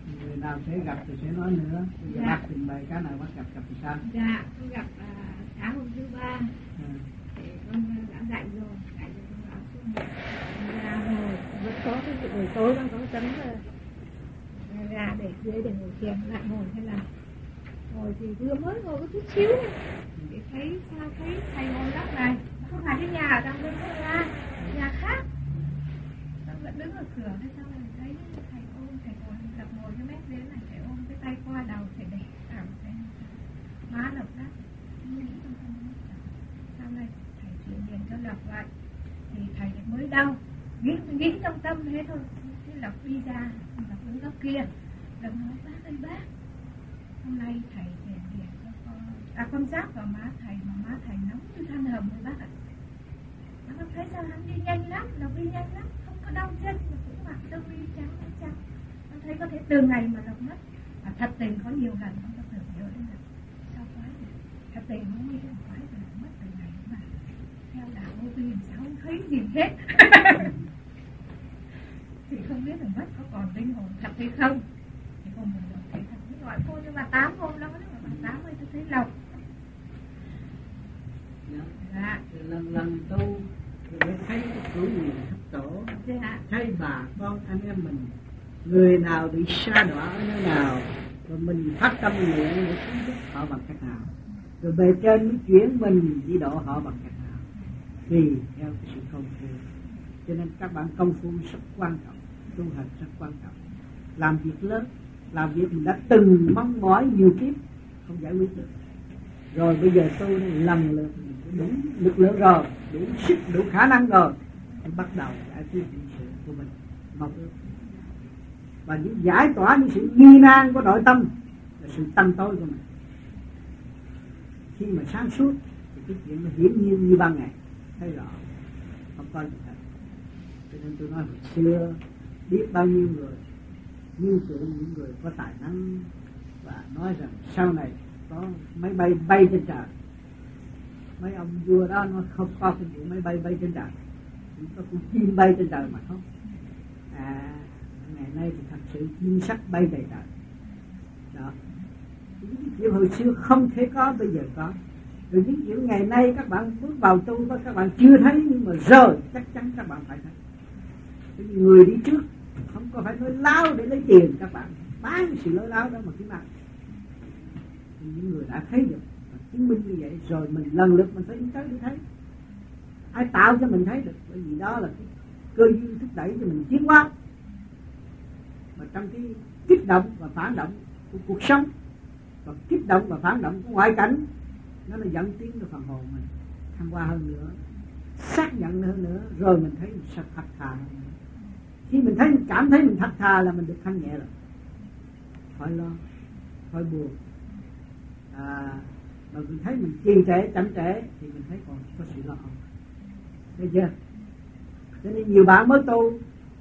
Người nào sẽ gặp thì sẽ nói nữa. Bây giờ bác trình bày cái nào bác gặp thì sao? Dạ, con gặp sáng hôm thứ ba. Thì con đã dạy rồi con bảo xuống ra ngồi, vẫn có cái buổi tối con có tấm ra để dưới để ngồi thiền, lại ngồi thế là ngồi thì vừa mới ngồi có chút xíu để thấy sao thấy thầy ngồi góc này, không phải cái nhà ở trong bên kia ra, nhà khác, con vẫn đứng ở cửa thế sao mình thấy thầy ôm, thầy ngồi gặp ngồi cái mép dưới này, thầy ôm cái tay qua đầu, thầy để cảm thấy má độc đắc, sau này thầy chuyển điện cho Lộc lại thì thầy mới đau, nghĩ trong tâm thế thôi, cái Lộc đi ra, Lộc đứng góc kia, Lộc nói bác ơi bác, hôm nay thầy chuyển điện cho con giáp vào má thầy mà má thầy nóng như than hầm rồi bác ạ. Bác thấy sao hắn đi nhanh lắm, Lộc đi nhanh lắm, không có đau chân mà cũng mặc đông y trắng. Con thấy có thể từ ngày mà Lộc mất, mà thật tình có nhiều lần con có tưởng nhớ đến Lộc, sao quái vậy? Thật tình không nghĩ là quái rồi mất từ ngày mà theo đạo vô vi sao không thấy gì hết. Thì không biết là mất có còn linh hồn thật hay không. Thì hôm mình Lộc thấy thật, mới gọi cô cho bà Tám hôm đó, bà Tám ơi tôi thấy Lộc. Dạ. Lần tu rồi thấy cái cửu quyền thất tổ, thấy bà con anh em mình người nào bị sa đọa ở nơi nào, rồi mình phát tâm nguyện để cứu giúp họ bằng cách nào, rồi bề trên mới chuyển mình đi độ họ bằng cách nào, tùy theo cái sự công phu. Cho nên các bạn công phu rất quan trọng, tu hành rất quan trọng, làm việc lớn, làm việc mình đã từng mong mỏi nhiều kiếp không giải quyết được, rồi bây giờ tu lần lượt đủ lực lượng rồi, đủ sức, đủ khả năng rồi, thì bắt đầu giải quyết những sự của mình mong ước, và những giải tỏa những sự nghi nan của nội tâm là sự tâm tối của mình. Khi mà sáng suốt thì cái chuyện nó hiển nhiên như ban ngày, thấy rõ, không có gì hết. Cho nên tôi nói hồi xưa biết bao nhiêu người như tượng những người có tài năng và nói rằng sau này có máy bay bay trên trời. Mấy ông vua đó nó không có cái vụ máy bay bay trên trời, chỉ có con chim bay trên trời mà thôi. Ngày nay thì thật sự chim sắc bay đầy trời đó. Những chuyện hồi xưa không thể có bây giờ có, rồi những chuyện ngày nay các bạn bước vào tu các bạn chưa thấy, nhưng mà rồi chắc chắn các bạn phải thấy. Cái người đi trước không có phải nói láo để lấy tiền, các bạn bán sự nói láo đó mà kiếm ăn. Những người đã thấy được chứng minh như vậy rồi, mình lần lượt mình phải đi tới để thấy. Ai tạo cho mình thấy được, bởi vì đó là cái cơ duyên thúc đẩy cho mình tiến hóa. Mà trong cái kích động và phản động của cuộc sống, và kích động và phản động của ngoại cảnh, nó là dẫn tiến cho phần hồn mình thăng hoa hơn nữa, xác nhận hơn nữa, rồi mình thấy mình sẽ thật thà hơn nữa. Khi mình thấy, cảm thấy mình thật thà là mình được thanh nhẹ rồi, khỏi lo, khỏi buồn. Mà mình thấy mình trì trệ, chậm trễ thì mình thấy còn có sự lo âu. Thấy chưa? Cho nên nhiều bạn mới tu,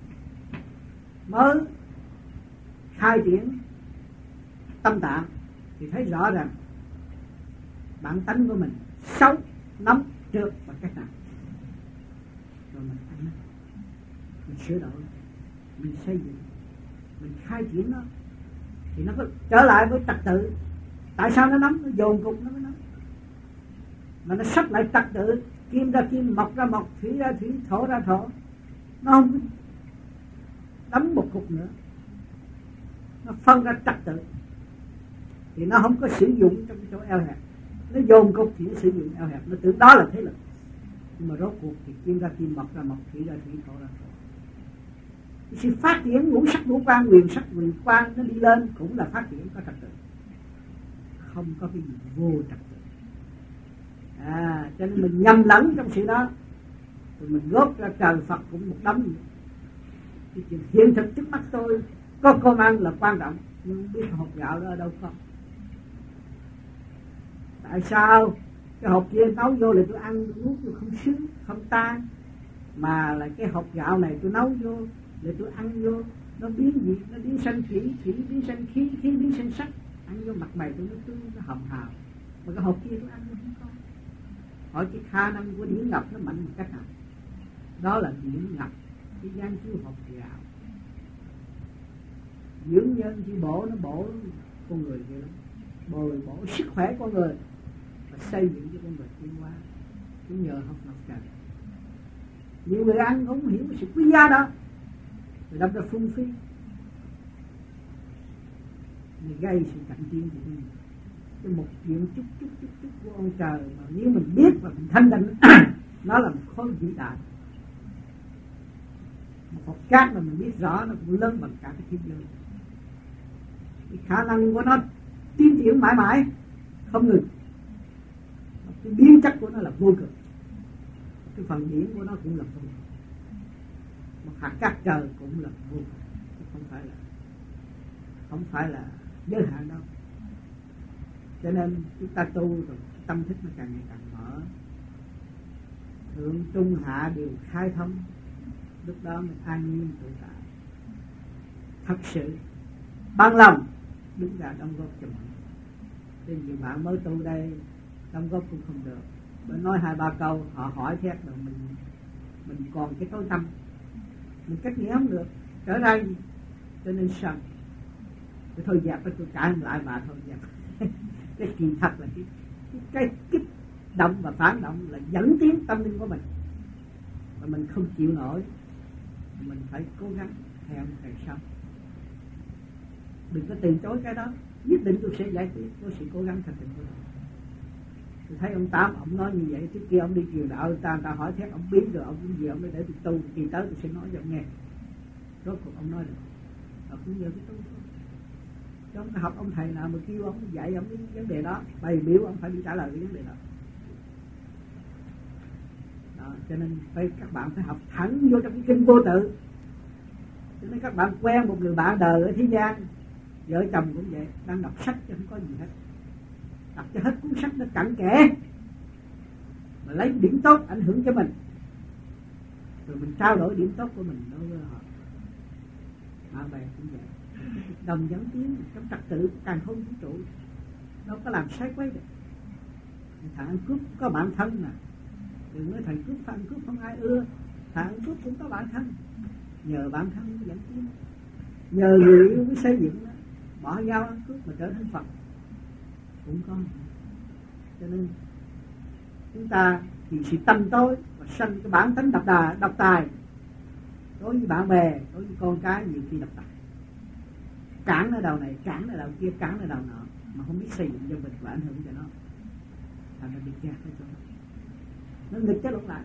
mới khai triển tâm tạng thì thấy rõ rằng bản tánh của mình xấu, nóng, trượt bằng cách nào. Rồi mình ăn nó, mình sửa đổi, mình xây dựng, mình khai triển nó, thì nó có trở lại với trật tự. Tại sao nó nóng? Nó dồn cục nó mới nóng. Mà nó sắp lại trật tự, kim ra kim, mộc ra mộc, thủy ra thủy, thổ ra thổ, nó không đóng một cục nữa, nó phân ra trật tự, thì nó không có sử dụng trong cái chỗ eo hẹp. Nó dồn cục thì nó sử dụng eo hẹp, nó tưởng đó là thế lực. Nhưng mà rốt cuộc thì kim ra kim, mộc ra mộc, thủy ra thủy, thổ ra thổ. Sự phát triển ngũ sắc ngũ quan, quyền sắc quyền quan nó đi lên cũng là phát triển có trật tự, không có cái gì vô trật tự. Cho nên mình nhầm lẫn trong sự đó, rồi mình góp ra trời Phật cũng một đống. Cái chuyện hiện thực trước mắt tôi có cơm ăn là quan trọng, nhưng không biết hột gạo đó ở đâu không. Tại sao cái hột kia nấu vô là tôi ăn tôi nuốt tôi không sướng, không tan, mà là cái hột gạo này tôi nấu vô để tôi ăn vô nó biến gì, nó biến sanh thủy, thủy biến sanh khí, khí biến sanh sắc, ăn vô mặt mày tôi nó tươi, nó hồng hào. Mà cái hộp kia tôi ăn không có. Hỏi cái khả năng của điển ngập nó mạnh một cách nào? Đó là điển ngập, cái gian chiếu hộp gạo. nhân chỉ bổ, nó bổ con người kia lắm, bồi bổ sức khỏe con người và xây dựng cho con người tiến hóa. Cũng nhờ học mặt trời. Nhiều người ăn không hiểu sự quý giá đó, người đâm ra phung phí, người gây sự cạnh tranh của mình. Cái một chuyện chút của ông trời mà nếu mình biết và mình thanh định nó là một khối vĩ đại. Một hột cát mà mình biết rõ nó cũng lớn bằng cả cái thế giới. Cái khả năng của nó tiến triển mãi mãi không ngừng. Cái biến chất của nó là vô cực. Cái phần điển của nó cũng là vô cực. Một hạt cát trời cũng là vô cực, không phải là giới hạn đâu. Cho nên chúng ta tu rồi tâm thức nó càng ngày càng mở, thượng trung hạ đều khai thông, lúc đó mình an nhiên tự tại, thật sự bằng lòng đứng ra đóng góp cho mọi người. Nên nhiều bạn mới tu đây đóng góp cũng không được, bởi nói 2-3 câu họ hỏi thét rồi mình còn cái tối tâm, mình cách nghĩa không được, trở ra cho nên sân. Tôi thôi dẹp, tôi cãi lại bà thôi dẹp. Cái kỳ thật là cái kích động và phản động là dẫn tiến tâm linh của mình, và mình không chịu nổi, mình phải cố gắng theo ngày sau. Đừng có từ chối cái đó, nhất định tôi sẽ giải quyết với sự cố gắng thật tình của tôi. Tôi thấy ông Tám ông nói như vậy, trước kia ông đi truyền đạo, người ta hỏi thét ông biết rồi, ông cũng gì ông để tôi tu, kỳ tới tôi sẽ nói cho ông nghe. Rốt cuộc ông nói được, ông cũng nhờ cái tu thôi. Chứ ông học ông thầy nào mà kêu ông dạy ông cái vấn đề đó, bày biểu ông phải đi trả lời cái vấn đề đó. Đó, cho nên các bạn phải học thẳng vô trong cái kinh vô tự. Cho nên các bạn quen một người bạn đời ở thế gian, vợ chồng cũng vậy, đang đọc sách chứ không có gì hết, đọc cho hết cuốn sách nó cặn kẽ, mà lấy điểm tốt ảnh hưởng cho mình, rồi mình trao đổi điểm tốt của mình đối với họ. Bạn bè cũng vậy, đồng dẫn tiến trong trật tự càng không vũ trụ, đâu có làm sai quấy được. Thằng ăn cướp có bạn thân mà, đừng nói thằng cướp không ai ưa, thằng ăn cướp cũng có bạn thân, nhờ bạn thân mới dẫn tiến, nhờ người yêu mới xây dựng đó. Bỏ dao ăn cướp mà trở thành Phật cũng có. Cho nên chúng ta thì sự tâm tối và sanh cái bản tính độc tài đối với bạn bè, đối với con cái, nhiều khi độc tài, cản ở đầu này, cản ở đầu kia, cản ở đầu nọ, mà không biết xây dựng cho mình và ảnh hưởng cho nó, thành ra bị kẹt ở chỗ nó nghịch cái lộn lại.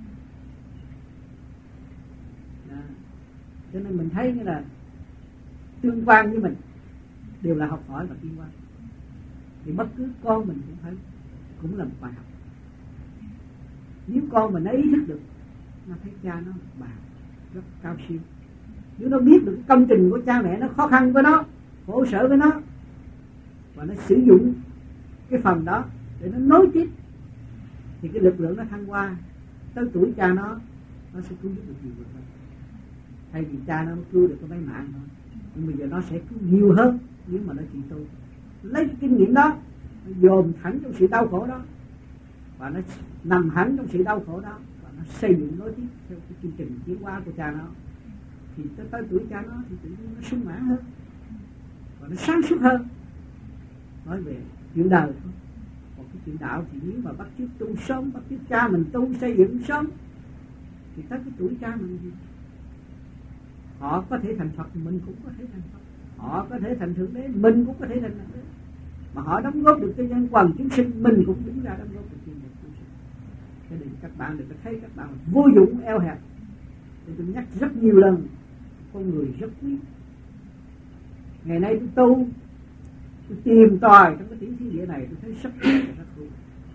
Cho nên mình thấy như là tương quan với mình đều là học hỏi và tiến hóa. Thì bất cứ con mình cũng là một bài học. Nếu con mình ý thức được, nó thấy cha nó bà rất cao siêu. Nếu nó biết được cái công trình của cha mẹ nó khó khăn với nó, khổ sở với nó, và nó sử dụng cái phần đó để nó nối tiếp, thì cái lực lượng nó thăng hoa tới tuổi cha nó sẽ cứu giúp được nhiều người hơn. Thay vì cha nó cứu được có mấy mạng thôi, nhưng bây giờ nó sẽ cứu nhiều hơn nếu mà nó chịu tu, lấy cái kinh nghiệm đó, nó dồn thẳng trong sự đau khổ đó, và nó nằm hẳn trong sự đau khổ đó, và nó xây dựng nối tiếp theo cái chương trình tiến hóa của cha nó. Thì tới tuổi cha nó thì tự nhiên nó sung mãn hơn và nó sáng suốt hơn. Nói về chuyện đời thôi, còn cái chuyện đạo thì nếu mà bắt chước tu sớm, bắt chước cha mình tu xây dựng sớm, thì tới cái tuổi cha mình thì họ có thể thành Phật, mình cũng có thể thành Phật. Họ có thể thành Thượng Đế, mình cũng có thể thành Thượng Đế. Mà họ đóng góp được cho nhân quần chúng sinh, mình cũng đứng ra đóng góp được cho nhân chúng sinh. Cho nên các bạn đừng có thấy các bạn vô dụng eo hẹp. Thì tôi nhắc rất nhiều lần, con người rất quý. Ngày nay tôi tu, tôi tìm tòi trong cái tiểu thiên địa này, tôi thấy rất quý và rất vui.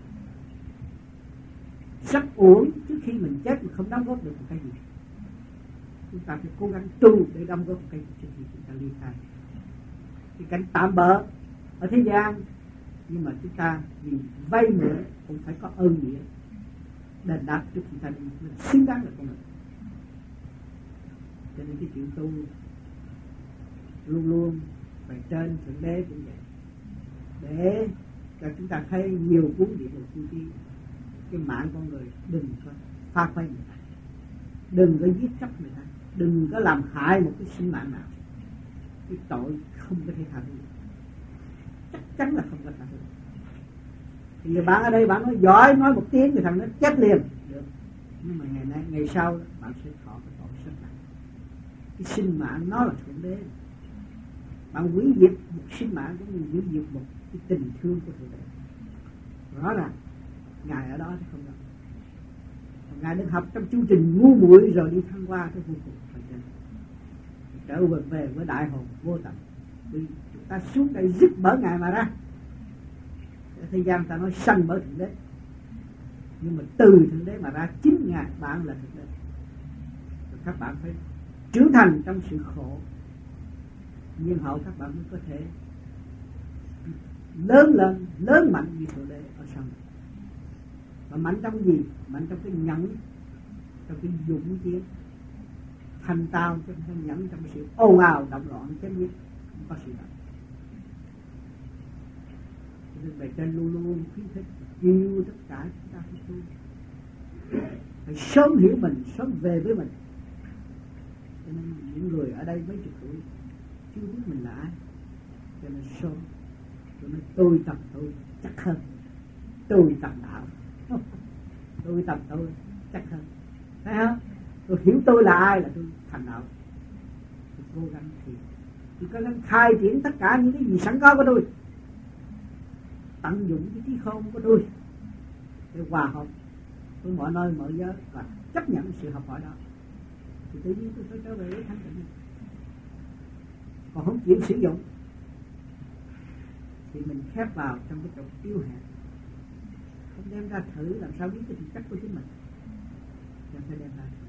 Rất uổng trước khi mình chết mà không đóng góp được một cái gì. Chúng ta phải cố gắng tu để đóng góp một cái gì trước khi chúng ta ly khai. Cái cảnh tạm bỡ ở thế gian, nhưng mà chúng ta vì vay mượn cũng phải có ơn nghĩa đền đáp trước chúng ta đi, xứng đáng là con người. Cho nên cái chuyện tu luôn luôn về trên Thượng Đế cũng vậy, để cho chúng ta thấy nhiều cuốn địa ngục tu tiên. Cái mạng con người đừng có phá phách người ta, đừng có giết chóc người ta, đừng có làm hại một cái sinh mạng nào. Cái tội không có thể tha thứ, chắc chắn là không có tha thứ. Thì bạn ở đây bạn nói giỏi, nói một tiếng thì thằng nó chết liền được, nhưng mà ngày sau bạn sẽ thọ cái tội rất nặng. Cái sinh mạng nó là thượng đế, bạn hủy diệt một sinh mạng cũng như hủy diệt một cái tình thương của thượng đế. Rõ ràng Ngài ở đó thì không đâu. Ngài được học trong chương trình ngu muội rồi đi thăng qua cái vô cùng phần chân, trở về với đại hồn vô tận. Vì chúng ta xuống đây dứt bởi Ngài mà ra. Thế gian ta nói sanh bởi thượng đế, nhưng mà từ thượng đế mà ra chính Ngài bạn là thượng đế. Rồi các bạn phải trưởng thành trong sự khổ, nhưng hậu các bạn mới có thể lớn lên, lớn mạnh như thượng đế ở sau này. Và mạnh trong gì? Mạnh trong cái nhẫn, trong cái dũng chiến, thành tao trong cái nhẫn, trong cái sự ồn ào động loạn chém giết không có sự động. Nên bề trên luôn luôn khuyến khích kêu tất cả chúng ta phải tu, phải sớm hiểu mình, sớm về với mình. Cho nên những người ở đây mấy chục tuổi chưa biết mình là ai, cho nên sớm cho nên tôi tập tôi chắc hơn, tôi tập đạo tôi tập tôi chắc hơn, thấy không? Tôi hiểu tôi là ai là tôi thành đạo. Tôi cố gắng tôi cố gắng khai triển tất cả những cái gì sẵn có của tôi, tận dụng cái trí khôn của tôi để hòa hợp với mọi nơi mọi giới và chấp nhận sự học hỏi đó, thì tự nhiên tôi phải trở về với thanh tịnh này. Còn không chịu sử dụng thì mình khép vào trong cái chỗ yếu hèn, không đem ra thử làm sao biết cái thực chất của chính mình, cho phải đem ra thử.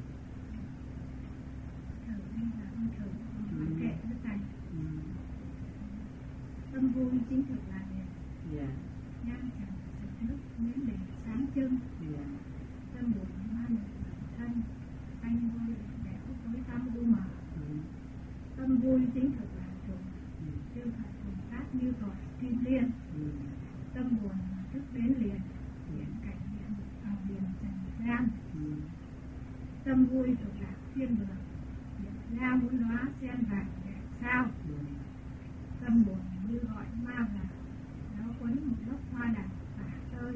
Tâm vui chính thực là nhang chẳng sạch nước miếng để sáng chân. Tâm buồn ngoan thân anh vui đẻo tối tăm u mờ. Tâm vui chính thực là trùng tiêu thật cùng phát như tỏi kim liên. Tâm buồn thức đến liền hiện cảnh hiện vào biển trần gian. Tâm vui thuộc là thiên đường hiện ra muốn hóa sen vàng đẹp sao. Tâm buồn như gọi ma vàng nó quấn một lớp hoa đằng xả tơi.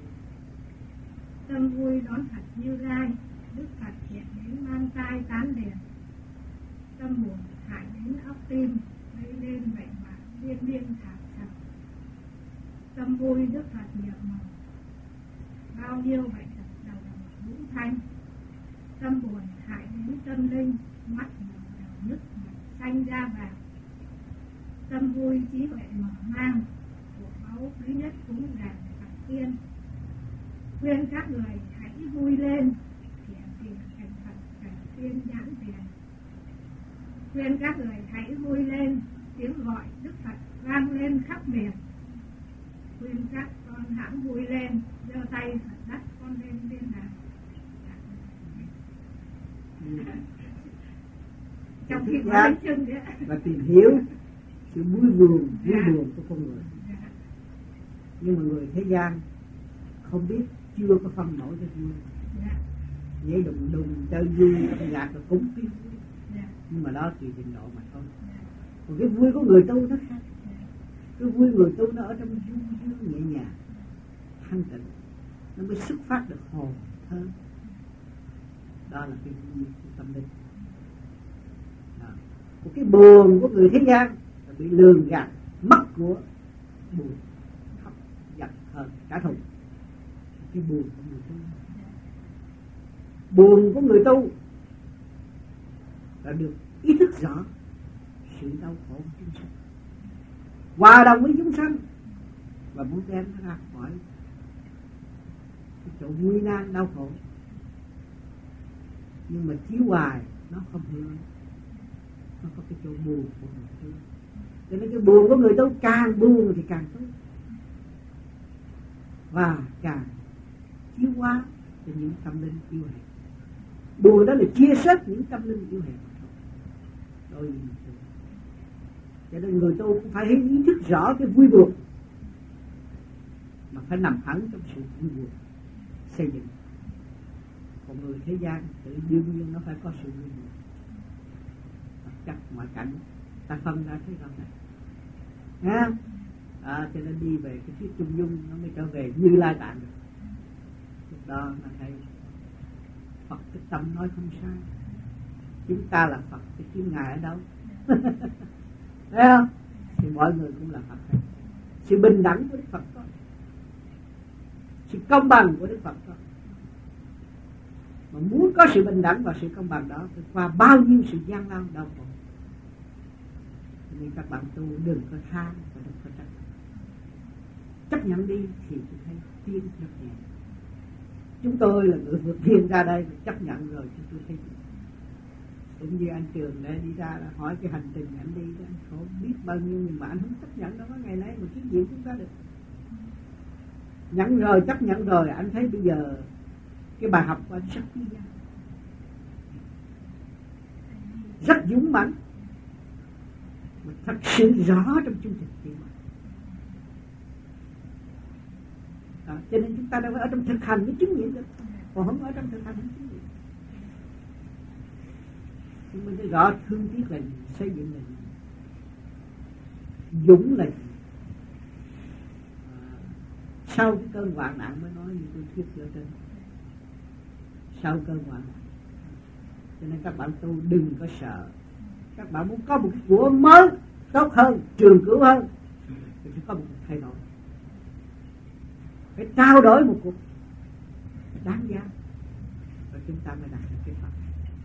Tâm vui đón Phật như gai, Đức Phật hiện đến mang tai tán liền. Tâm buồn hại đến óc tim, gây lên bệnh hoạn liên liên thảm sặc. Tâm vui Đức Phật nhiệm màu, bao nhiêu bệnh tật đầu đồng ngũ thanh. Tâm buồn hại đến tâm linh, mắt màu đầu nứt mặt xanh da vàng. Tâm vui trí huệ mở mang, của báu quý nhất cúng đàn Phật tiên. Khuyên các người hãy vui lên, hiện tiền thành Phật cảnh tiên nhãn tiền. Khuyên các người hãy vui lên, tiếng gọi Đức Phật vang lên khắp miền. Khuyên các con hãng vui lên, giơ tay Phật đắt con lên thiên đàng. Trong khi có bánh trưng đấy. Và tìm hiểu sự vui buồn của con người. Nhưng mà người thế gian không biết, chưa có phân nổi cái vui. Nhảy đùng đùng chơi vui, âm nhạc rồi cúng cái vui. Nhưng mà đó tùy trình độ mà thôi. Còn cái vui của người tu nó khác. Cái vui người tu nó ở trong du dương nhẹ nhàng, thanh tịnh, nó mới xuất phát được hồn hơn. Đó là cái vui của tâm linh. Một cái buồn của người thế gian là bị lường gạt, mất của buồn, khóc, giận, hờn, trả thù. Cái buồn của người tu, buồn của người tu là được ý thức rõ sự đau khổ của chúng sanh, hòa đồng với chúng sanh và muốn đem nó ra khỏi cái chỗ nguy nan đau khổ. Nhưng mà chiếu hoài nó không hưởng, nó có cái chỗ buồn của người tu. Cho nên cái buồn của người tu càng buồn thì càng tốt, và càng chiếu hóa cho những tâm linh yêu hèn. Buồn đó là chia sớt những tâm linh yêu hèn. Cho nên người tu cũng phải ý thức rõ cái vui buồn, mà phải nằm hẳn trong sự vui buồn xây dựng. Còn người thế gian tự đương nhiên nó phải có sự vui buồn, chắc mọi cảnh ta phân ra thấy rõ này. Nha. Cho nên đi về cái thuyết trung dung nó mới trở về Như Lai Tạng được. Lúc đó nó thấy Phật cái tâm nói không sai, chúng ta là Phật thì kiếm Ngài ở đâu? Thấy không? Thì mọi người cũng là Phật hết. Sự bình đẳng của Đức Phật có, sự công bằng của Đức Phật có. Mà muốn có sự bình đẳng và sự công bằng đó phải qua bao nhiêu sự gian lao đau khổ. Nên các bạn tu đừng có than và đừng có trách. Chấp nhận đi thì tôi thấy tiến rất nhẹ. Chúng tôi là người vượt biên ra đây chấp nhận rồi thì tôi thấy cũng như anh Trường này đi ra là hỏi cái hành trình anh đi đó, anh khổ biết bao nhiêu, nhưng mà anh không chấp nhận đâu có ngày nay mà kiếm gì chúng ta được. Nhận rồi, chấp nhận rồi, anh thấy bây giờ cái bài học của anh rất quý giá, rất dũng mãnh, mà thật sự rõ trong chương trình tiến hóa. Cho nên chúng ta đang ở trong thực hành mới chứng nghiệm được, còn không ở trong thực hành không chứng nghiệm. Nhưng mình thấy rõ thương tiếc là gì, xây dựng là gì, dũng là gì. Sau cái cơn hoạn nạn mới nói như tôi thuyết ở trên. Sau cơn hoạn nạn. Cho nên các bạn tu đừng có sợ. Các bạn muốn có một cái của mới, tốt hơn, trường cửu hơn, thì phải có một cuộc thay đổi. Phải trao đổi một cuộc đáng giá, và chúng ta mới đạt được cái Phật.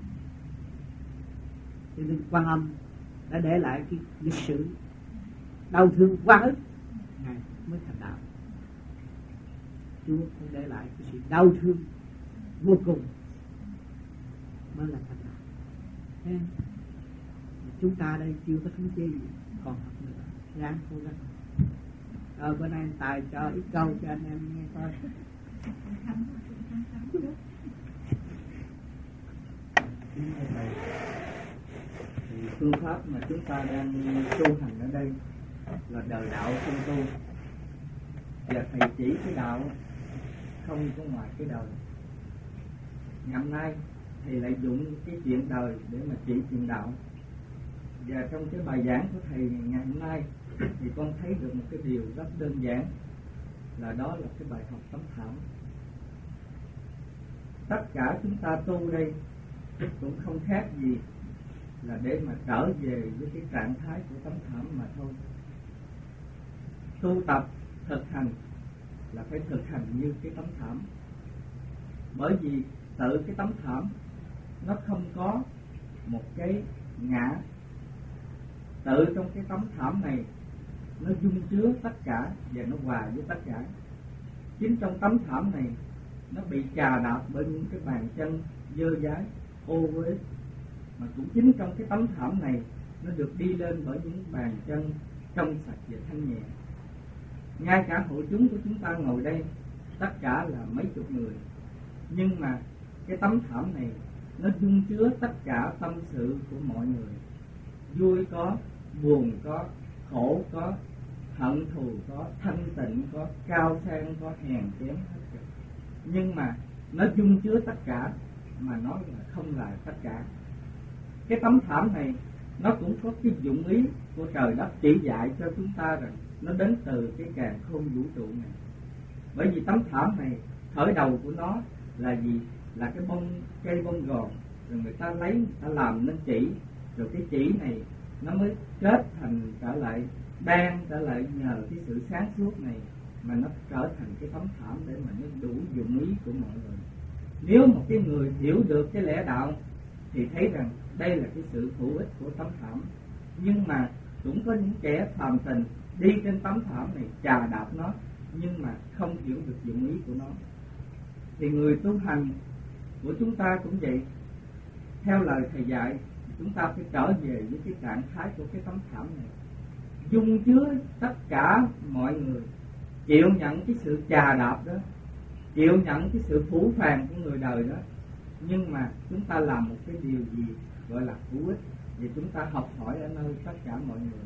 Cho nên Quan Âm đã để lại cái lịch sử đau thương oan ức, Ngài mới thành đạo. Chúa cũng để lại cái sự đau thương vô cùng mới là thành đạo. Thế chúng ta đây chưa có thống chế gì, còn học nữa, ráng cố gắng. Rồi bữa nay Tài cho ít câu cho anh em nghe coi. Thì phương pháp mà chúng ta đang tu hành ở đây là đời đạo không tu, và thầy chỉ cái đạo không có ngoài cái đời. Ngày hôm nay thầy lại dùng cái chuyện đời để mà chỉ chuyện đạo. Và trong cái bài giảng của thầy ngày hôm nay thì con thấy được một cái điều rất đơn giản, là đó là cái bài học tấm thảm. Tất cả chúng ta tu đây cũng không khác gì là để mà trở về với cái trạng thái của tấm thảm mà thôi. Tu tập thực hành là phải thực hành như cái tấm thảm, bởi vì tự cái tấm thảm nó không có một cái ngã. Tự trong cái tấm thảm này nó dung chứa tất cả và nó hòa với tất cả. Chính trong tấm thảm này nó bị chà đạp bởi những cái bàn chân dơ dái, ô uế, mà cũng chính trong cái tấm thảm này nó được đi lên bởi những bàn chân trong sạch và thanh nhẹ. Ngay cả hội chúng của chúng ta ngồi đây tất cả là mấy chục người, nhưng mà cái tấm thảm này nó dung chứa tất cả tâm sự của mọi người. Vui có, buồn có, khổ có, hận thù có, thanh tịnh có, cao sang có, hèn kém hết cả. Nhưng mà nó dung chứa tất cả, mà nói là không là tất cả. Cái tấm thảm này nó cũng có cái dụng ý của trời đất chỉ dạy cho chúng ta rằng nó đến từ cái càn khôn vũ trụ này. Bởi vì tấm thảm này khởi đầu của nó là gì? Là cái cây bông gòn, rồi người ta lấy, người ta làm nên chỉ, rồi cái chỉ này nó mới kết thành trở lại đan, trở lại nhờ cái sự sáng suốt này mà nó trở thành cái tấm thảm để mà nó đủ dụng ý của mọi người. Nếu một cái người hiểu được cái lẽ đạo thì thấy rằng đây là cái sự hữu ích của tấm thảm. Nhưng mà cũng có những kẻ phàm tình đi trên tấm thảm này chà đạp nó, nhưng mà không hiểu được dụng ý của nó. Thì người tu hành của chúng ta cũng vậy. Theo lời thầy dạy, chúng ta phải trở về với cái trạng thái của cái tấm thảm này, dung chứa tất cả mọi người, chịu nhận cái sự chà đạp đó, chịu nhận cái sự phũ phàng của người đời đó. Nhưng mà chúng ta làm một cái điều gì gọi là hữu ích, vì chúng ta học hỏi ở nơi tất cả mọi người.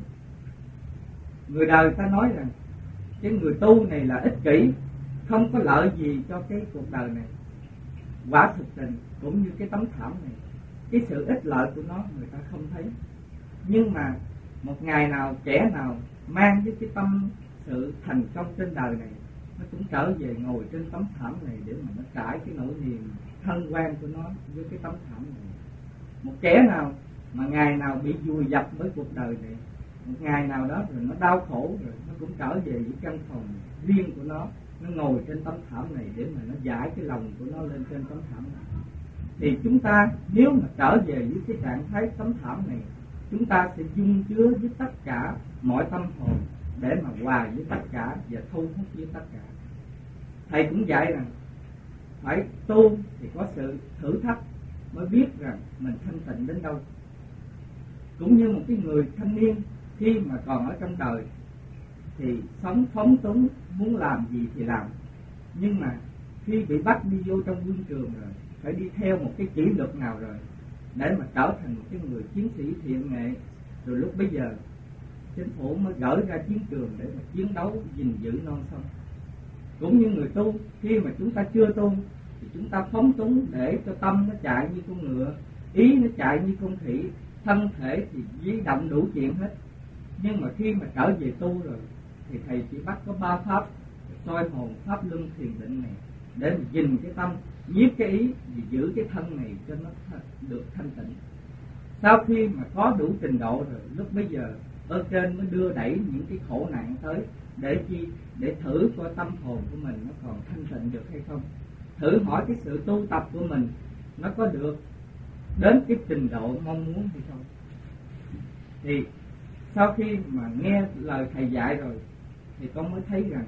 Người đời ta nói rằng cái người tu này là ích kỷ, không có lợi gì cho cái cuộc đời này. Quả thực tình cũng như cái tấm thảm này, cái sự ích lợi của nó người ta không thấy. Nhưng mà một ngày nào trẻ nào mang với cái tâm sự thành công trên đời này, nó cũng trở về ngồi trên tấm thảm này để mà nó trải cái nỗi niềm thân quen của nó với cái tấm thảm này. Một kẻ nào mà ngày nào bị vùi dập với cuộc đời này, một ngày nào đó rồi nó đau khổ rồi, nó cũng trở về với căn phòng riêng của nó ngồi trên tấm thảm này để mà nó giải cái lòng của nó lên trên tấm thảm này. Thì chúng ta nếu mà trở về với cái trạng thái tấm thảm này, chúng ta sẽ dung chứa với tất cả mọi tâm hồn để mà hòa với tất cả và thu hút với tất cả. Thầy cũng dạy rằng phải tu thì có sự thử thách mới biết rằng mình thanh tịnh đến đâu. Cũng như một cái người thanh niên khi mà còn ở trong đời thì sống phóng túng, muốn làm gì thì làm, nhưng mà khi bị bắt đi vô trong quân trường rồi, phải đi theo một cái kỷ luật nào rồi để mà trở thành một cái người chiến sĩ thiện nghệ, rồi lúc bây giờ chính phủ mới gửi ra chiến trường để mà chiến đấu gìn giữ non sông. Cũng như người tu, khi mà chúng ta chưa tu thì chúng ta phóng túng để cho tâm nó chạy như con ngựa, ý nó chạy như con khỉ, thân thể thì di động đủ chuyện hết. Nhưng mà khi mà trở về tu rồi thì thầy chỉ bắt có 3 pháp: soi hồn, pháp luân, thiền định này, để mà gìn cái tâm, nhiếp cái ý, và giữ cái thân này cho nó được thanh tịnh. Sau khi mà có đủ trình độ rồi, lúc bây giờ ở trên mới đưa đẩy những cái khổ nạn tới để chi? Để thử coi tâm hồn của mình nó còn thanh tịnh được hay không, thử hỏi cái sự tu tập của mình nó có được đến cái trình độ mong muốn hay không. Thì sau khi mà nghe lời thầy dạy rồi thì con mới thấy rằng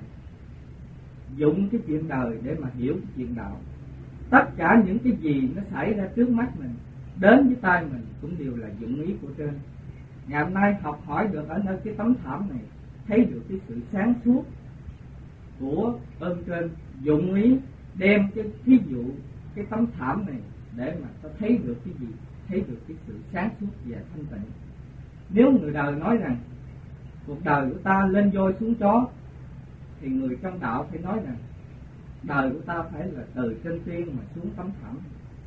dụng cái chuyện đời để mà hiểu cái chuyện đạo. Tất cả những cái gì nó xảy ra trước mắt mình, đến với tai mình cũng đều là dụng ý của trên. Ngày hôm nay học hỏi được ở nơi cái tấm thảm này, thấy được cái sự sáng suốt của ơn trên, dụng ý đem cái ví dụ cái tấm thảm này để mà ta thấy được cái gì? Thấy được cái sự sáng suốt và thanh tịnh. Nếu người đời nói rằng cuộc đời của ta lên voi xuống chó, thì người trong đạo phải nói rằng đời của ta phải là từ trên tiên mà xuống tấm thảm,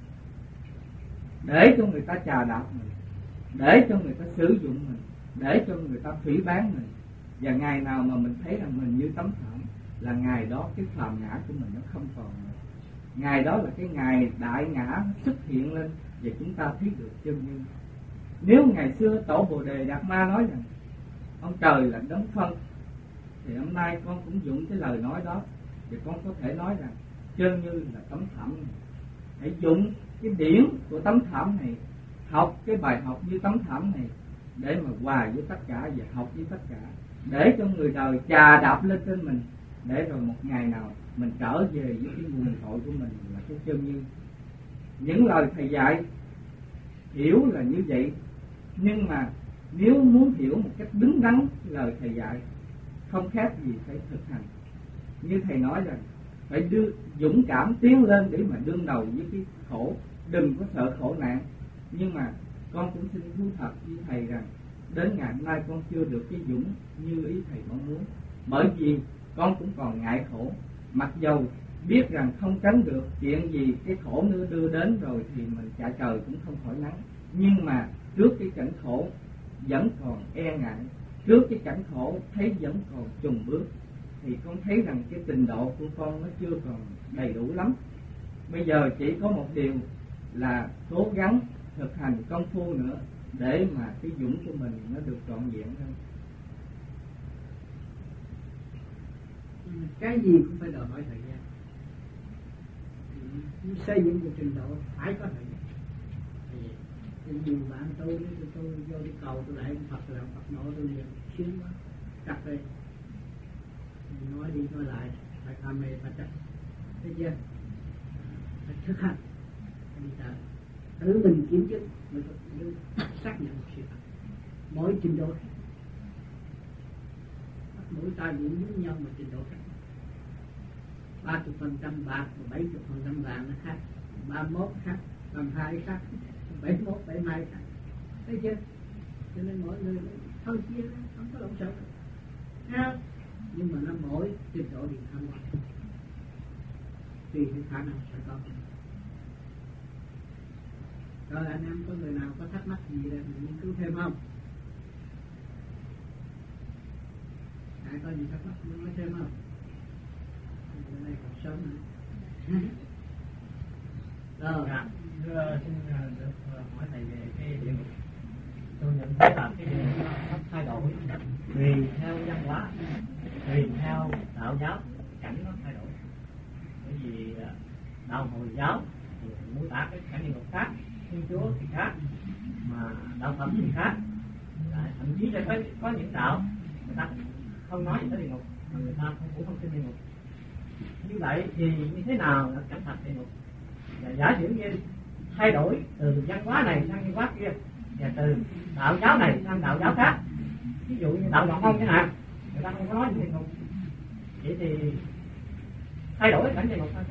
để cho người ta chà đạp mình, để cho người ta sử dụng mình, để cho người ta phỉ báng mình. Và ngày nào mà mình thấy rằng mình như tấm thảm là ngày đó cái phàm ngã của mình nó không còn nữa. Ngày đó là cái ngày đại ngã xuất hiện lên và chúng ta thấy được chân như. Nếu ngày xưa tổ Bồ Đề Đạt Ma nói rằng ông trời là đấng phân, thì hôm nay con cũng dùng cái lời nói đó, thì con có thể nói rằng chân như là tấm thảm này. Hãy dùng cái điển của tấm thảm này, học cái bài học như tấm thảm này để mà hòa với tất cả và học với tất cả, để cho người đời chà đạp lên trên mình, để rồi một ngày nào mình trở về với cái nguồn cội của mình là cái chân như. Những lời thầy dạy hiểu là như vậy, nhưng mà nếu muốn hiểu một cách đúng đắn lời thầy dạy, không khác gì phải thực hành. Như thầy nói rằng phải dũng cảm tiến lên để mà đương đầu với cái khổ, đừng có sợ khổ nạn. Nhưng mà con cũng xin thú thật với thầy rằng đến ngày hôm nay con chưa được cái dũng như ý thầy mong muốn, bởi vì con cũng còn ngại khổ. Mặc dầu biết rằng không tránh được chuyện gì, cái khổ nữa đưa đến rồi thì mình chạy trời cũng không khỏi nắng, nhưng mà trước cái cảnh khổ vẫn còn e ngại, trước cái cảnh khổ thấy vẫn còn chùng bước, thì con thấy rằng cái trình độ của con nó chưa còn đầy đủ lắm. Bây giờ chỉ có một điều là cố gắng thực hành công phu nữa để mà cái dũng của mình nó được trọn vẹn hơn. Cái gì cũng phải đòi hỏi thời gian. Xây dựng một trình độ phải có thời gian. Thì nhiều bạn tôi vô đi cầu tôi lại Phật là Phật nội tôi liền xuyên quá cắt đây, nói đi nói lại phải tham mê phải trách, thấy chưa? Phải thực hành, tự mình kiểm chứng mới có xác nhận sự thật. Mỗi trình độ khác, mỗi tai mũi giống nhau mà trình độ khác. 30% bạc và 70% vàng nó khác, 31 khác, 32 khác, 71, 72 khác, thấy chưa? Cho nên mỗi người phân chia không có lộn xộn, nhưng mà nó mỗi trình độ điện thăng hoa tùy cái khả năng sẽ có. Rồi anh em có người nào có thắc mắc gì để mình nghiên cứu thêm không? Hãy có gì thắc mắc nói thêm không? Bữa nay còn sớm nữa. Rồi. Xin được hỏi thầy về cái địa ngục. Tôi nhận thấy là cái địa ngục nó thay đổi tùy theo văn hóa, tùy theo đạo giáo, cảnh nó thay đổi. Bởi vì đạo Hồi giáo thì mô tả cái cảnh địa ngục khác, Thiên Chúa thì khác, mà đạo Phật thì khác. Thậm chí là có những đạo người ta không nói gì tới địa ngục, mà người ta cũng không tin địa ngục. Như vậy thì như thế nào là cảnh thật địa ngục? Và giả sử như thay đổi từ văn hóa này sang văn hóa kia, và từ đạo giáo này sang đạo giáo khác, ví dụ như đạo Đạo Mông chẳng hạn, người ta không có nói gì địa ngục, vậy thì thay đổi cảnh địa ngục sao?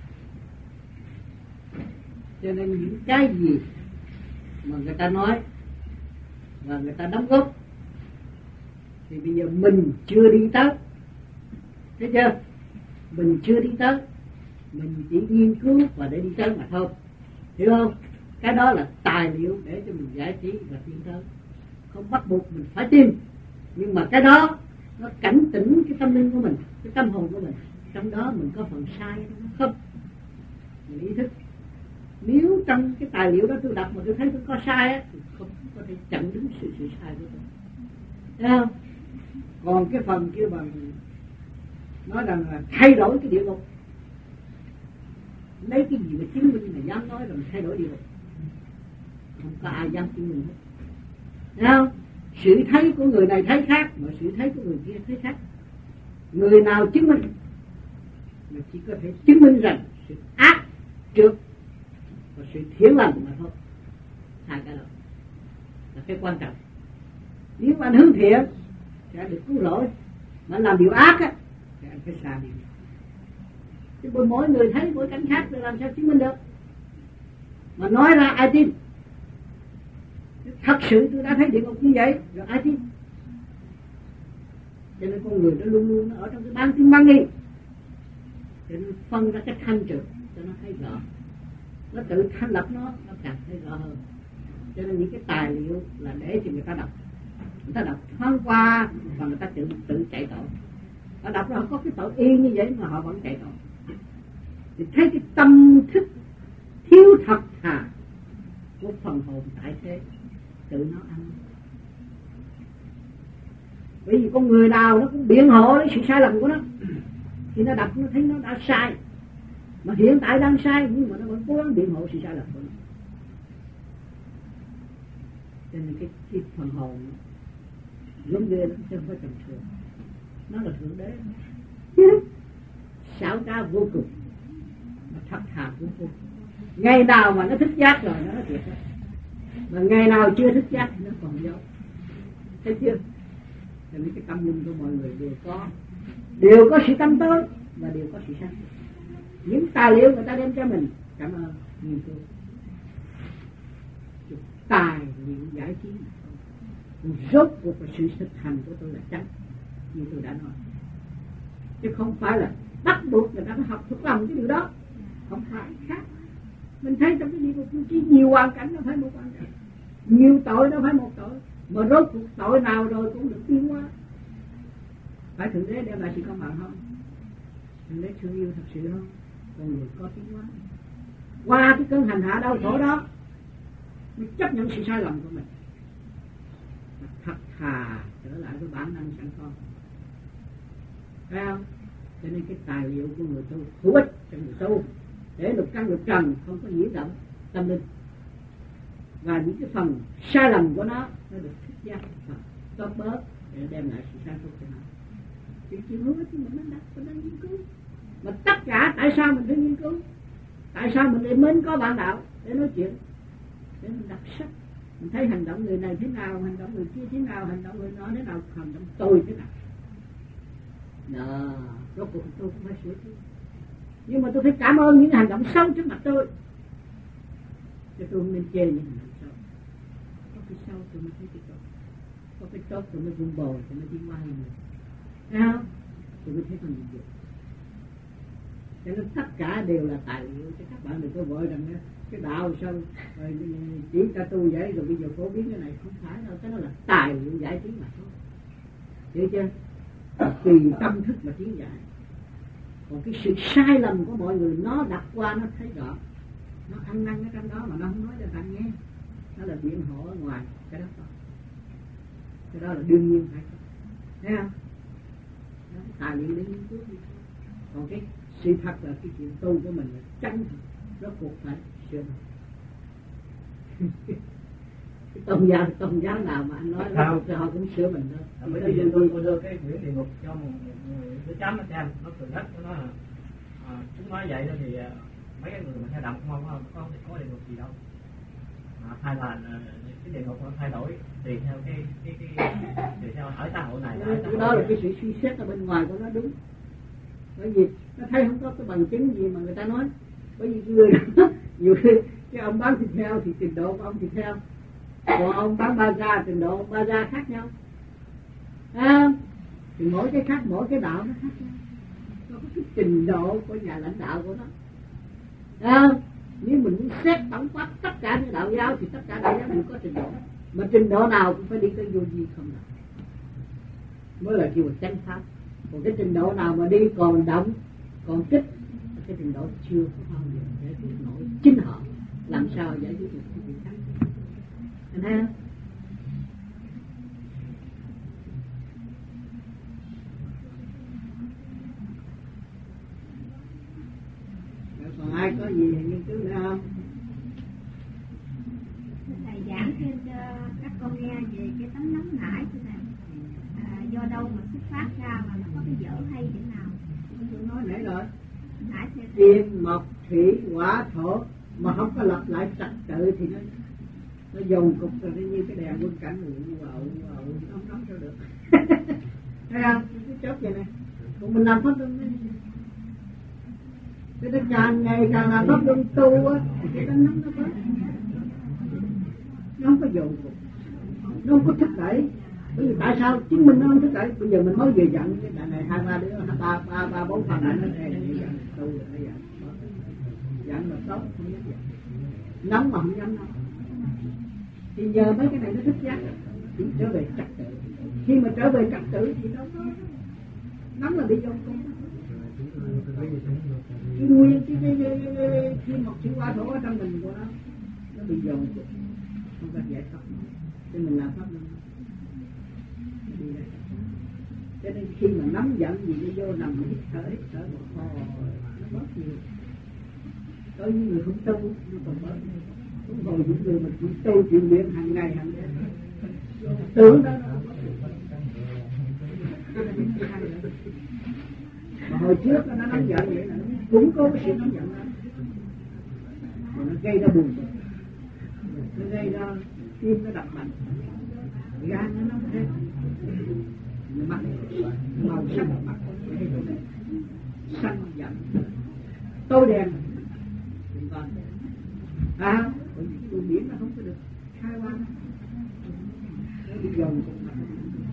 Cho nên những cái gì mà người ta nói và người ta đóng góp thì bây giờ mình chưa đi tới, thấy chưa? Mình chưa đi tới, mình chỉ nghiên cứu và để đi tới mà thôi, hiểu không? Cái đó là tài liệu để cho mình giải trí và tiến tới, không bắt buộc mình phải tin, nhưng mà cái đó nó cảnh tỉnh cái tâm linh của mình, cái tâm hồn của mình, trong đó mình có phần sai không? Mình ý thức. Nếu trong cái tài liệu đó tôi đọc mà tôi thấy tôi có sai á, thì không có thể chặn đứng sự sai của tôi, thấy không? Còn cái phần kia bằng nói rằng là thay đổi cái địa ngục, lấy cái gì mà chứng minh mà dám nói là mình thay đổi địa ngục? Không có ai dám chứng minh hết, thấy không? Sự thấy của người này thấy khác, mà sự thấy của người kia thấy khác. Người nào chứng minh mà chỉ có thể chứng minh rằng sự ác trước và sự thiện lành mà thôi. Hai cái đó là cái quan trọng. Nếu anh hướng thiện thì anh được cứu rỗi, mà anh làm điều ác á thì anh phải xa đi. Chứ bởi mỗi người thấy mỗi cảnh khác thì làm sao chứng minh được? Mà nói ra ai tin? Thật sự tôi đã thấy địa ngục như vậy rồi ai tin? Cho nên con người nó luôn luôn nó ở trong cái bán tiếng băng đi, cho nên phân ra cái thanh trượt cho nó thấy rõ, nó tự thanh lập nó càng thấy rõ hơn. Cho nên những cái tài liệu là để cho người ta đọc thoáng qua và người ta tự chạy tội. Họ đọc là họ có cái tội yên như vậy mà họ vẫn chạy tội, thì thấy cái tâm thức thiếu thật thà của phần hồn tại thế tự nó ăn. Bởi vì con người nào nó cũng biện hộ lấy sự sai lầm của nó, khi nó đọc nó thấy nó đã sai, mà hiện tại đang sai nhưng mà nó vẫn cố gắng biện hộ sự sai lầm của nó. Cho nên cái phần hồn giống ghê lắm, chứ không phải tầm thường. Nó là thượng đế, xảo trá vô cùng, mà thật thà vô cùng. Ngày nào mà nó thức giác rồi nó nói thiệt đó, mà ngày nào chưa thức giác thì nó còn giấu, thấy chưa? Cho nên cái tâm linh của mọi người đều có sự tâm tối và đều có sự sáng. Những tài liệu người ta đem cho mình, cảm ơn nghiên cứu, tài liệu giải trí. Rốt cuộc là sự thực hành của tôi là chánh, như tôi đã nói, chứ không phải là bắt buộc người ta phải học thuộc lòng cái điều đó, không phải khác. Mình thấy trong cái địa ngục chỉ nhiều hoàn cảnh, nó phải một hoàn cảnh, nhiều tội nó phải một tội, mà rốt cuộc tội nào rồi cũng được tiến hóa. Phải thượng đế đem lại sự công bằng không? Thượng đế thương yêu thật sự không? Con người có tiến hóa qua cái cơn hành hạ đau khổ đó, mới chấp nhận sự sai lầm của mình, thật thà trở lại với bản năng sẵn có, phải không? Cho nên cái tài liệu của người tu hữu ích cho người tu, để lục căn lục trần không có nhiễu động tâm linh, và những cái phần sai lầm của nó được thức giác và tốt bớt để đem lại sự sáng suốt cho nó. Chịu hứa chứ mình đang nghiên cứu. Mà tất cả tại sao mình phải nghiên cứu? Tại sao mình lại mến có bạn đạo để nói chuyện, để mình đọc sách, mình thấy hành động người này thế nào, hành động người kia thế nào, hành động người đó thế nào, hành động tôi thế nào. Đó, rốt cuộc tôi cũng phải sửa chứ. Nhưng mà tôi phải cảm ơn những hành động xấu trước mặt tôi, chứ tôi không nên chê những hành động xấu. Có cái xấu tôi mới thấy cái tốt, có cái tốt tôi mới vun bồi, tôi mới tiến qua như mình, thấy không? Tôi mới thấy con gì được. Cho nên tất cả đều là tài liệu, cho các bạn đừng có vội rằng cái đạo sao rồi chỉ ta tu vậy rồi bây giờ phổ biến cái này, không phải đâu, cái đó là tài liệu giải trí mà thôi, hiểu chưa? tùy tâm thức mà tiến giải. Còn cái sự sai lầm của mọi người nó đặt qua nó thấy rõ, nó ăn năn ở trong đó mà nó không nói cho ta nghe, nó là biện hộ ở ngoài cái đó thôi. Cái đó là đương nhiên phải, thấy không? Đó, tài liệu để nghiên cứu. Còn cái sự thật là cái chuyện tu của mình là chân thật, rốt cuộc phải sửa. Cái tôn giáo nào mà anh nói thì họ cũng sửa mình thôi. Bây giờ tôi đưa cái quyển địa ngục cho một đứa chấm nó xem, nó cười hết, nó nói là chúng nói vậy thôi thì mấy cái người mà theo đạo không có địa ngục gì đâu, hay là cái địa ngục nó thay đổi tùy theo tùy theo ở xã hội này. Đó là cái sự suy xét ở bên ngoài của nó đúng, bởi vì nó thấy không có cái bằng chứng gì mà người ta nói. Bởi vì cái người đó nhiều khi cái ông bán thịt heo thì trình độ của ông thịt heo, còn ông bán ba ra trình độ ba ra khác nhau, thì mỗi cái khác, mỗi cái đạo nó khác nhau, nó có cái trình độ của nhà lãnh đạo của nó. Nếu mình muốn xét tổng quát tất cả những đạo giáo thì tất cả đạo giáo đều có trình độ, mà trình độ nào cũng phải đi tới vô vi không nào mới là kêu là chánh pháp. Còn cái trình độ nào mà đi còn động còn kích, cái trình độ chưa có bao giờ giải quyết nổi chính họ, làm sao giải quyết được cái chuyện thắng. Anh thấy không? Còn ai có gì nghiên cứu nữa không? Thầy giảng thêm cho các con nghe về cái tánh nóng nảy của thầy, do đâu mà xuất phát ra mà nó có cái dở hay điểm nào? Tôi nói nãy rồi, kim, mộc, thủy, hỏa, thổ mà không có lập lại trật tự thì nó dồn cục rồi, nó như cái đèn quân cảnh nó không nóng cho được. Thấy không? Cái chốt vậy này, còn mình làm pháp luân cái nó càng ngày càng làm pháp luân tu á, thì cái tánh nóng nó bớt, nó không có dồn cục, nó không có thúc đẩy. Bởi vì tại sao chứng minh nó không thúc đẩy? Bây giờ mình mới về giận cái đại này 2-3 đứa, 3-4 phần này nó giận tu rồi nó giận mà tốt không dám giận, nóng mà không dám nóng. Thì nhờ mấy cái này nó thức giác thì trở về trật tự. Khi mà trở về trật tự thì nó có nóng là bị dồn cung. Cái nguyên cái một chữ hóa thổ ở trong mình của nó bị dồn cung, không có giải thoát. Cho mình làm pháp luân. Cho nên khi mà nóng giận gì nó vô nằm hít thở một hồi nó bớt nhiều. Đối với người không tu nó còn bớt. Cũng còn những người mà chỉ tu chịu luyện hàng ngày hàng đêm tưởng đó nó mà hồi trước nó nóng giận vậy là nó cũng có cái sự nóng giận đó, mà nó gây ra buồn bực, nó gây ra tim nó đập mạnh, gan nó nóng thêm, mặt màu sắc mặt xanh giận tối đen, đường biển nó không có được khai qua, nó bị dồn cũng mạnh.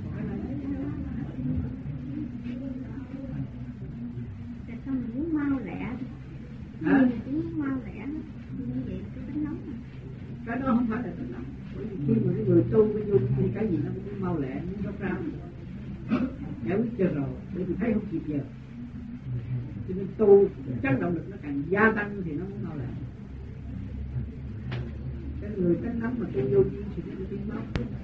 Tại sao mình muốn mau lẹ? Mình muốn mau lẹ như vậy cái tính nóng này. Cái đó không phải là tính nóng. Bởi vì khi mà cái người tu cái dung thì cái gì nó cũng muốn mau lẹ, muốn rốt ráo, giải quyết cho rồi, bởi vì thấy không kịp giờ. Cho nên tu chắc động lực nó càng gia tăng thì nó muốn mau lẹ. Cái người tính nóng mà tu vô duyên thì nó tiến máu,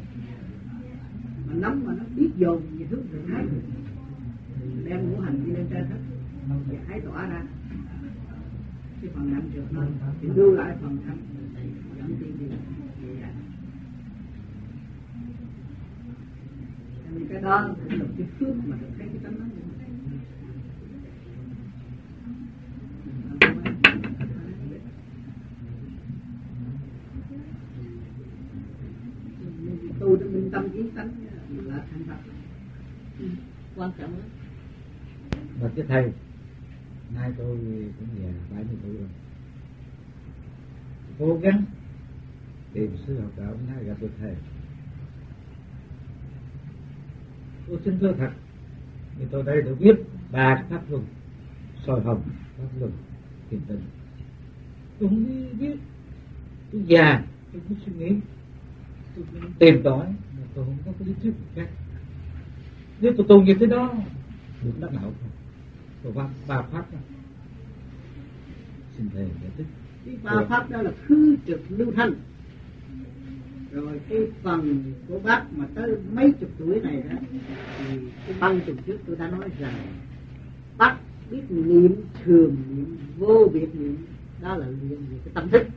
mà nóng mà nó biết dồn gì thức được hết, đem ngũ hành đi lên trên hết, và hãy tỏa ra cái phần nặng trượt lên thì lưu lại phần thanh dẫn tiên đi vậy. Nên cái đó cũng là cái phước mà được thấy cái tánh nóng này. Tu trong minh tâm kiến tánh là thành thật quan trọng lắm. Và cái thầy, nay tôi cũng già 70 tuổi rồi, cố gắng tìm sư học đạo nay gặp được thầy. Tôi xin thưa thật, thì tôi đây tôi biết 3 pháp luân: soi hồng, pháp luân, thiền định. Tôi không biết, tôi già, tôi không suy nghĩ, tôi tìm tòi, mà tôi không có cái lý thuyết khác. Nếu tôi tu như thế đó được đắc đạo không? Rồi ba pháp đó. Xin thầy giải thích. Cái ba pháp đó là khứ trực lưu thanh. Rồi cái phần của bác mà tới mấy chục tuổi này đó, thì cái băng tuần trước tôi đã nói rằng bác biết niệm thường niệm, vô biệt niệm, đó là luyện về cái tâm thức.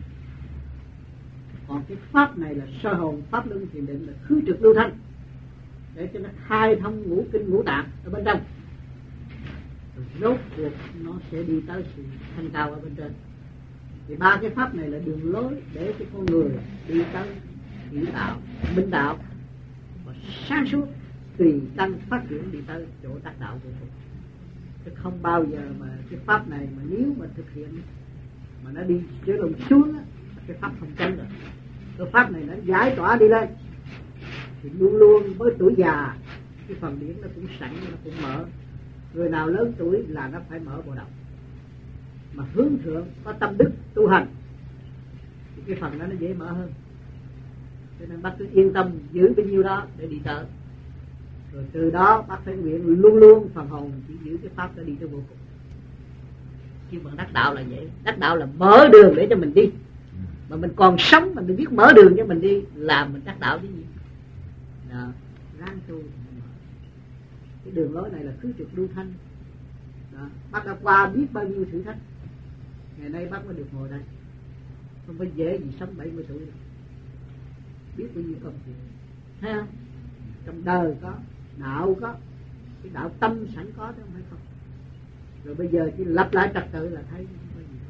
Còn cái pháp này là soi hồn, pháp luân thiền định, là khứ trực lưu thanh, để cho nó khai thông ngũ kinh ngũ tạng ở bên trong. Rồi rốt cuộc nó sẽ đi tới sự thanh cao ở bên trên. Thì ba cái pháp này là đường lối để cho con người đi tới hiểu đạo, minh đạo và sáng suốt, tùy tăng phát triển đi tới chỗ đắc đạo của mình. Chứ không bao giờ mà cái pháp này mà nếu mà thực hiện mà nó đi chữa lùm xuống á, cái pháp không tránh được. Cái pháp này nó giải tỏa đi lên thì luôn luôn với tuổi già cái phần điển nó cũng sẵn, nó cũng mở. Người nào lớn tuổi là nó phải mở bộ đầu, mà hướng thượng có tâm đức tu hành thì cái phần đó nó dễ mở hơn. Cho nên bác cứ yên tâm giữ bấy nhiêu đó để đi tới. Rồi từ đó bác phải nguyện luôn luôn phần hồn chỉ giữ cái pháp đó đi tới vô cùng. Chứ mà đắc đạo là vậy. Đắc đạo là mở đường để cho mình đi. Mà mình còn sống mà mình biết mở đường cho mình đi, làm mình đắc đạo chứ gì. Đó, ráng tu. Cái đường lối này là khứ trực lưu thanh. Đó, bác đã qua biết bao nhiêu thử thách. Ngày nay bác mới được ngồi đây. Không phải dễ gì sống 70 tuổi đâu. Biết bao nhiêu công chuyện, thấy không? Trong đời có, đạo có, cái đạo tâm sẵn có chứ không phải không. Rồi bây giờ chỉ lặp lại trật tự là thấy không có gì.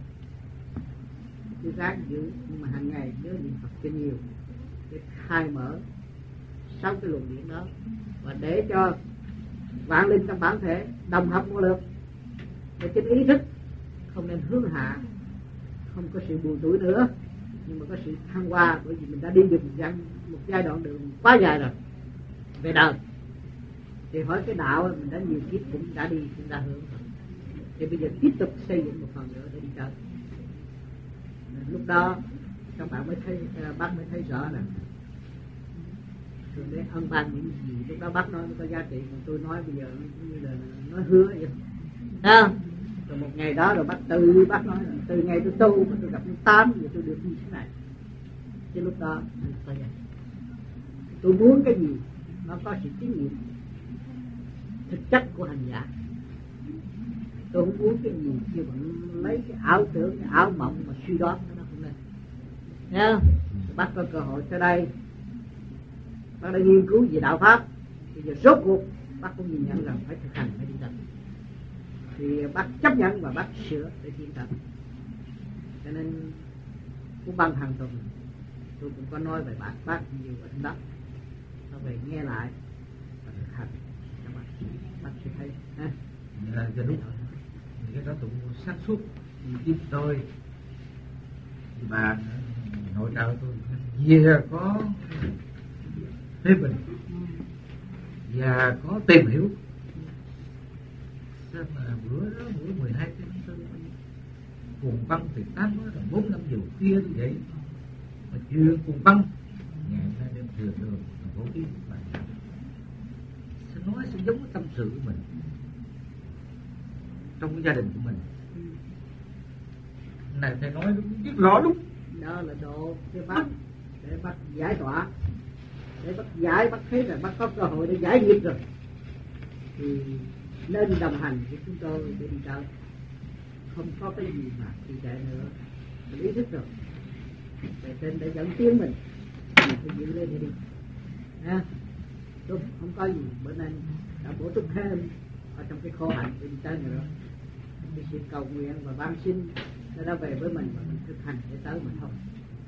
Cứ ráng giữ, nhưng mà hàng ngày nhớ niệm Phật cho nhiều để khai mở 6 cái luồng điển đó, và để cho vạn linh trong bản thể đồng hợp một lượt, để trên ý thức không nên hướng hạ, không có sự buồn tuổi nữa, nhưng mà có sự thăng hoa, bởi vì mình đã đi được một giai đoạn đường quá dài rồi về đời. Thì hỏi cái đạo mình đã nhiều kiếp cũng đã đi, cũng đã hướng rồi. Thì bây giờ tiếp tục xây dựng một phần nữa để đi tới. Lúc đó các bạn mới thấy, bác mới thấy rõ nè. Rồi để ân ban những gì lúc đó bác nói nó có giá trị, còn tôi nói bây giờ như là nói hứa vậy. Rồi một ngày đó rồi bác nói là từ ngày tôi tu mà tôi gặp những 8 giờ tôi được như thế này. Chứ lúc đó tôi muốn cái gì nó có sự chứng nghiệm thực chất của hành giả. Tôi không muốn cái gì chứ vẫn lấy cái ảo tưởng, cái ảo mộng mà suy đoán nó không nên. Nghe không? Bác có cơ hội tới đây, bác đã nghiên cứu về đạo pháp, bây giờ rốt cuộc bác cũng nhìn nhận rằng phải thực hành, phải đi tới. Thì bác chấp nhận và bác sửa để tiến tới. Cho nên cũng bằng hàng tuần tôi cũng có nói về bác nhiều ở trong đó. Sau về nghe lại và thực hành cho bác sẽ thấy. Là đúng. Cái đó tụng sáng suốt giúp tôi. Bà nội trợ tôi về có phê bình và có tìm hiểu. Sao mà bữa 12 tháng 4 cuồng băng thì 8 là 4 năm giờ kia như vậy mà chưa cuồng băng ngày nay đem thừa đường phổ biến bài sẽ nói sẽ giống cái tâm sự của mình trong cái gia đình của mình. Này thầy nói biết rõ đúng. Đó là độ cho bác để bác giải tỏa, để bác giải, bác thấy là bác có cơ hội để giải nghiệp rồi thì nên đồng hành với chúng tôi để đi tới. Không có cái gì mà đi chạy nữa, mình ý thức rồi về trên để dẫn tiến mình phải giữ lên để đi ha. Đúng, không có gì bữa nay đã bổ túc thêm ở trong cái khổ hạnh để đi tới nữa. Mình xin cầu nguyện và ban xin nó đã về với mình và mình thực hành để tới mình thôi.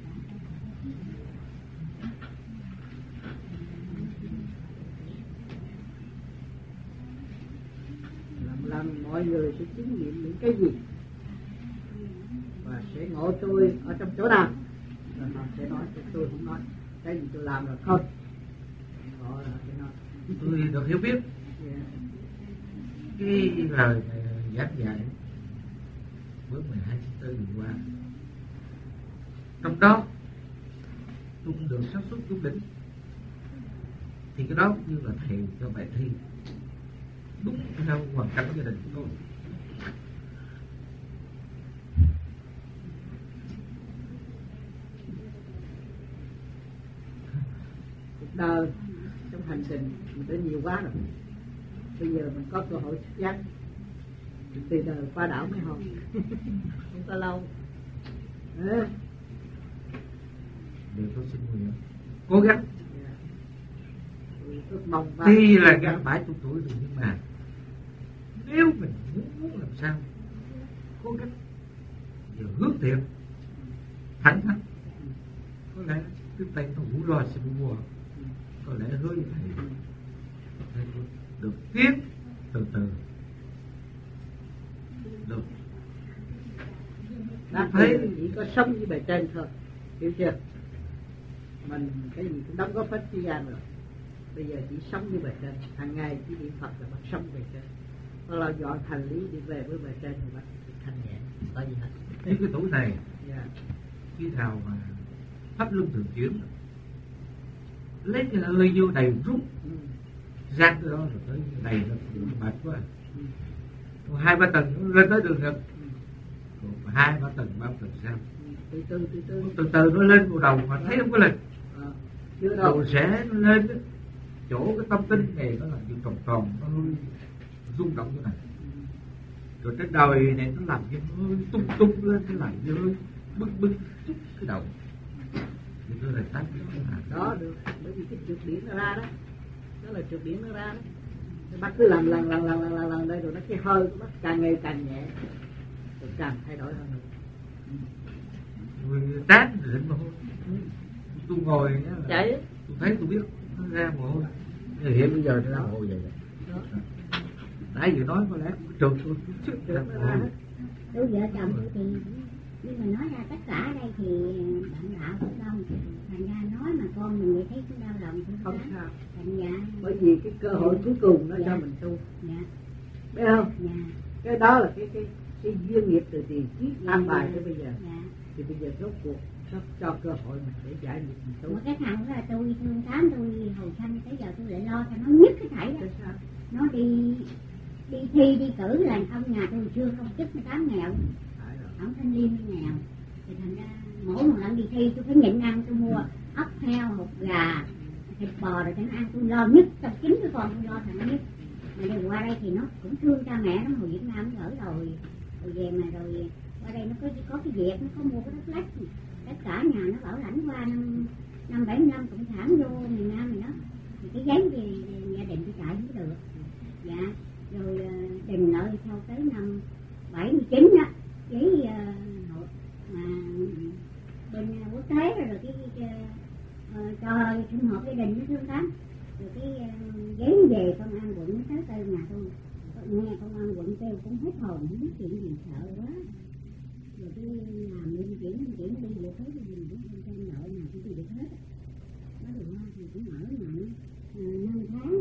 Lần mọi người sẽ chứng nghiệm những cái gì và sẽ ngộ tôi ở trong chỗ nào, rồi họ sẽ nói, tôi không nói cái gì tôi làm rồi thôi, họ sẽ nói. Tôi được hiểu biết cái lời giảng dạy bữa 12 tháng 4 vừa qua, trong đó tôi cũng được sáng suốt chút đỉnh, thì cái đó cũng như là thầy cho bài thi đúng theo hoàn cảnh gia đình của tôi. Cuộc đời trong hành trình mình đã nhiều quá rồi, bây giờ mình có cơ hội xuất giác từ đời qua đảo mới hồn. Không có lâu. Điều tôi xin nguyện cố gắng. Ước mong Tuy là gần 70 tuổi rồi, nhưng mà nếu mình muốn làm sao cố gắng giờ hướng thiện thẳng thắn, có lẽ cái tay nó hủ lo sẽ mua, có lẽ hứa với thầy được tiến từ từ được. Đã thấy chỉ có sống với bề trên thôi, hiểu chưa? Mình cái gì cũng đóng góp hết thế gian rồi, bây giờ chỉ sống với bề trên, hàng ngày chỉ niệm Phật là bắt sống bề trên. Nó lo dọn hành lý đi về với bề trên thì bắt thanh nhẹ, có gì hết. Cái tuổi này khi nào mà pháp luân thường chuyển, lấy cái hơi vô đầy một chút, rác cái đó rồi tới đầy nó mệt quá. Còn 2-3 tầng nó lên tới đường ngực, còn 2-3 tầng 3 tầng sao? Từ từ nó lên vào đầu mà thấy không có lên, rồi sẽ nó lên chỗ cái tâm tinh này nó là những tròn nó rung động như này, rồi cái đời này nó làm cho nó tung lên cái lại hơi bức chút cái đầu thì tôi lại tắt đó được, bởi vì cái trượt điển nó ra đó, đó là trượt điển nó ra đó. Bác cứ làm lần đây rồi nó cái hơi của bác càng ngày càng nhẹ, rồi càng thay đổi hơn nữa. Rồi tát rồi đến mồ hôi. Tôi ngồi nhá, chạy tôi thấy tôi biết nó ra mồ hôi. Hiện bây giờ nó ra mồ hôi vậy. Nãy vừa nói có lẽ trường tôi chút ra mồ hôi. Tôi vợ chồng tôi thì nhưng mà nói ra tất cả ở đây thì bạn đạo cũng đông, thành ra nói mà con mình thấy cũng đau lòng không sao. Thành ra Bởi vì cái cơ hội cuối cùng nó cho mình tu, biết không? Cái đó là cái duyên nghiệp từ tiền kiếp an bài tới bây giờ. Thì bây giờ rốt cuộc nó cho cơ hội mình để giải nghiệp mình tu. Một cái thằng đó là tôi thương tám, tôi hồi sanh tới giờ tôi lại lo cho nó nhất cái thảy đó. Nó đi thi đi cử là ông nhà tôi chưa không chức 18 nghèo, ông thanh niên nghèo, thì thành ra mỗi một lần đi thi tôi phải nhịn ăn, tôi mua ốc heo, hột gà, thịt bò rồi cho nó ăn, tôi lo nhất trong chính cái con tôi lo thằng nhất. Mà đi qua đây thì nó cũng thương cha mẹ nó, hồi Việt Nam nó ở rồi về mà rồi qua đây nó có cái việc, nó có mua cái đất lách, tất cả nhà nó bảo lãnh qua năm 75 cộng sản vô miền Nam này đó, thì cái giấy về gia đình tôi chạy không được, rồi đền nợ sau tới năm 79 đó, giấy mà bên quốc tế rồi cái cho sinh hoạt gia đình nó thương lắm, rồi cái giấy về công an quận tới tới nhà tôi, nghe công an quận kêu cũng hết hồn, không biết chuyện gì, sợ quá, rồi cái làm liên chuyển đi được hết, thì mình cũng không xem nợ nào cũng đi được hết, đó rồi thì cũng ở mạnh 5 tháng.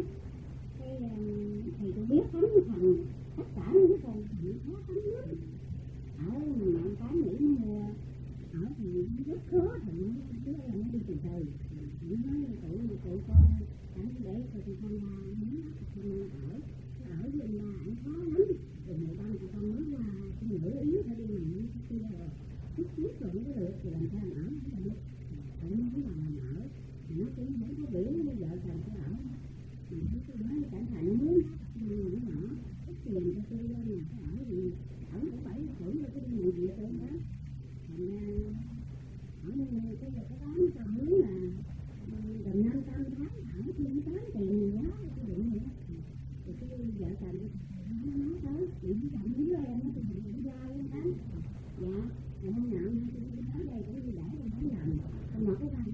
Thì tôi biết hắn thằng tất cả những cái con thằng khó khăn lắm, ở nhà cái nghĩ mua ở thì rất khó, thì nó đi từ từ, nó nói tụi con chẳng để cho tụi con ra muốn ở với anh ba anh khó lắm, rồi 15 tụi con mới qua cái nữ yếu phải đi mà nó kia rồi chút rồi nó được thì làm sao ở không được, phải nói là ở nó cũng không có biểu với vợ chồng tôi ở. Mình tôi nói cảnh thành nó muốn nó nhỏ cái tiền cho tôi lên nhà cái ở thì ở cũng phải thưởng cho cái người việc đó, thành ra ở cái giờ cái đó cho muốn là gần 500 tháng ở thêm tới tiền nhiều quá cái định nữa, rồi cái vợ chồng tôi nói tới chuyện chồng với em nó thì cũng ra lên đó, rồi hôm nào tôi tới đây cũng đi để em đánh làm, xong rồi cái